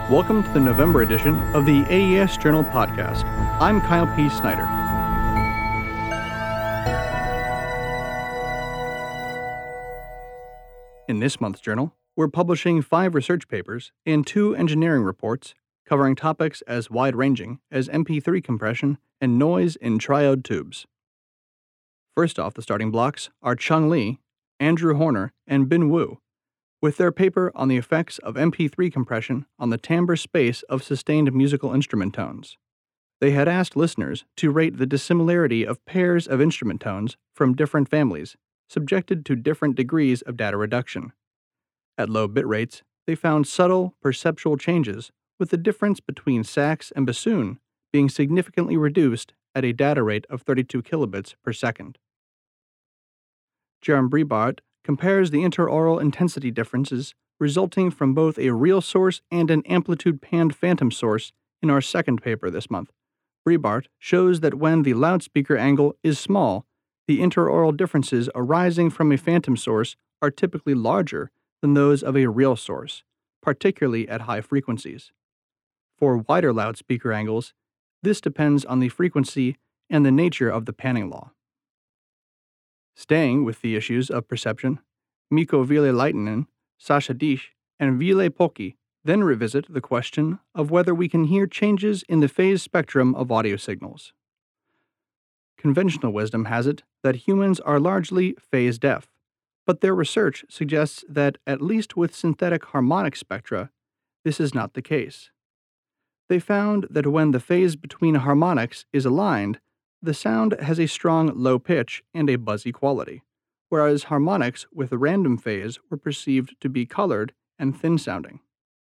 Welcome to the November edition of the AES Journal podcast. I'm Kyle P. Snyder. In this month's journal, we're publishing 5 research papers and 2 engineering reports covering topics as wide-ranging as MP3 compression and noise in triode tubes. First off the starting blocks are Chung Lee, Andrew Horner, and Bin Wu, with their paper on the effects of MP3 compression on the timbre space of sustained musical instrument tones. They had asked listeners to rate the dissimilarity of pairs of instrument tones from different families, subjected to different degrees of data reduction. At low bit rates, they found subtle, perceptual changes, with the difference between sax and bassoon being significantly reduced at a data rate of 32 kilobits per second. Jerome Breitbart compares the interaural intensity differences resulting from both a real source and an amplitude-panned phantom source in our second paper this month. Breitbart shows that when the loudspeaker angle is small, the interaural differences arising from a phantom source are typically larger than those of a real source, particularly at high frequencies. For wider loudspeaker angles, this depends on the frequency and the nature of the panning law. Staying with the issues of perception, Mikko Ville-Laitinen, Sasha Disch, and Ville Poki then revisit the question of whether we can hear changes in the phase spectrum of audio signals. Conventional wisdom has it that humans are largely phase deaf, but their research suggests that, at least with synthetic harmonic spectra, this is not the case. They found that when the phase between harmonics is aligned, the sound has a strong low pitch and a buzzy quality, whereas harmonics with a random phase were perceived to be colored and thin-sounding.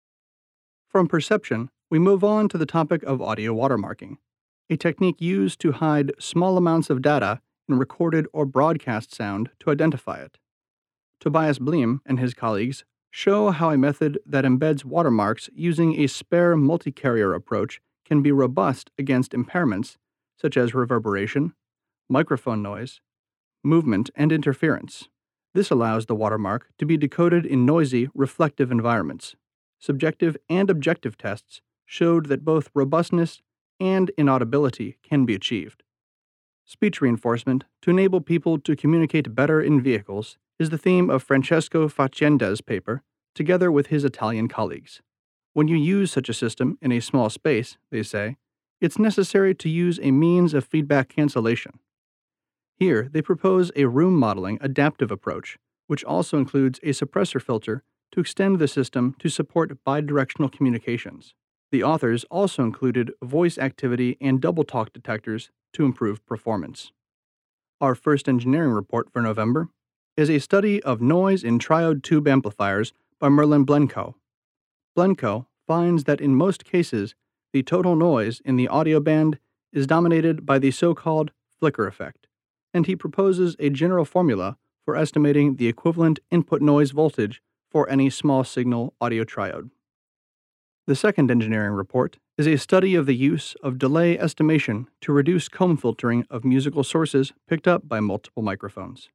From perception, we move on to the topic of audio watermarking, a technique used to hide small amounts of data in recorded or broadcast sound to identify it. Tobias Bleem and his colleagues show how a method that embeds watermarks using a spare multi-carrier approach can be robust against impairments such as reverberation, microphone noise, movement, and interference. This allows the watermark to be decoded in noisy, reflective environments. Subjective and objective tests showed that both robustness and inaudibility can be achieved. Speech reinforcement to enable people to communicate better in vehicles is the theme of Francesco Faccenda's paper, together with his Italian colleagues. When you use such a system in a small space, they say, it's necessary to use a means of feedback cancellation. Here, they propose a room modeling adaptive approach, which also includes a suppressor filter to extend the system to support bidirectional communications. The authors also included voice activity and double talk detectors to improve performance. Our first engineering report for November is a study of noise in triode tube amplifiers by Merlin Blencowe. Blencowe finds that in most cases, the total noise in the audio band is dominated by the so-called flicker effect, and he proposes a general formula for estimating the equivalent input noise voltage for any small signal audio triode. The second engineering report is a study of the use of delay estimation to reduce comb filtering of musical sources picked up by multiple microphones.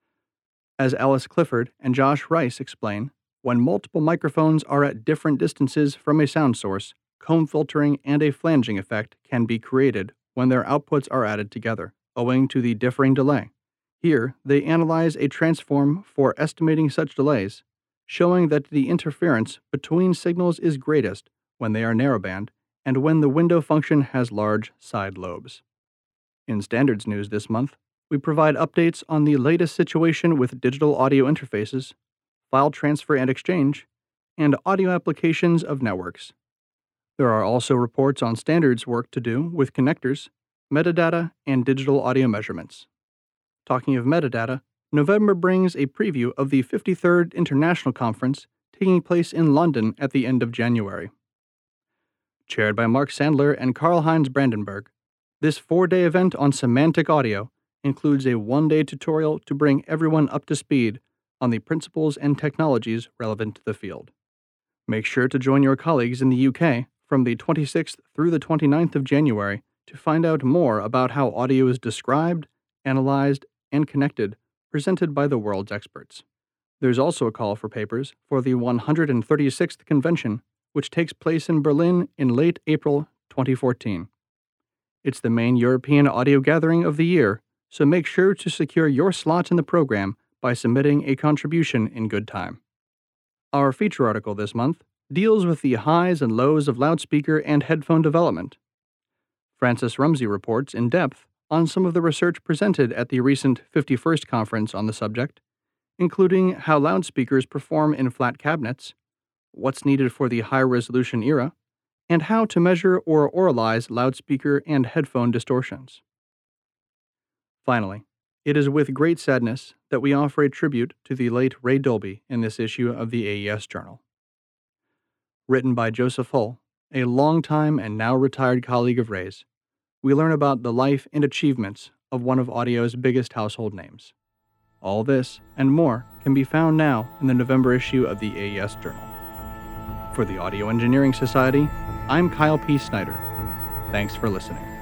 As Alice Clifford and Josh Rice explain, when multiple microphones are at different distances from a sound source, comb filtering and a flanging effect can be created when their outputs are added together, owing to the differing delay. Here, they analyze a transform for estimating such delays, showing that the interference between signals is greatest when they are narrowband and when the window function has large side lobes. In standards news this month, we provide updates on the latest situation with digital audio interfaces, file transfer and exchange, and audio applications of networks. There are also reports on standards work to do with connectors, metadata, and digital audio measurements. Talking of metadata, November brings a preview of the 53rd International Conference taking place in London at the end of January. Chaired by Mark Sandler and Karl-Heinz Brandenburg, this 4-day event on semantic audio includes a 1-day tutorial to bring everyone up to speed on the principles and technologies relevant to the field. Make sure to join your colleagues in the UK from the 26th through the 29th of January to find out more about how audio is described, analyzed, and connected, presented by the world's experts. There's also a call for papers for the 136th convention, which takes place in Berlin in late April 2014. It's the main European audio gathering of the year, so make sure to secure your slot in the program by submitting a contribution in good time. Our feature article this month deals with the highs and lows of loudspeaker and headphone development. Francis Rumsey reports in depth on some of the research presented at the recent 51st conference on the subject, including how loudspeakers perform in flat cabinets, what's needed for the high-resolution era, and how to measure or oralize loudspeaker and headphone distortions. Finally, it is with great sadness that we offer a tribute to the late Ray Dolby in this issue of the AES Journal. Written by Joseph Hull, a longtime and now retired colleague of Ray's, we learn about the life and achievements of one of audio's biggest household names. All this and more can be found now in the November issue of the AES Journal. For the Audio Engineering Society, I'm Kyle P. Snyder. Thanks for listening.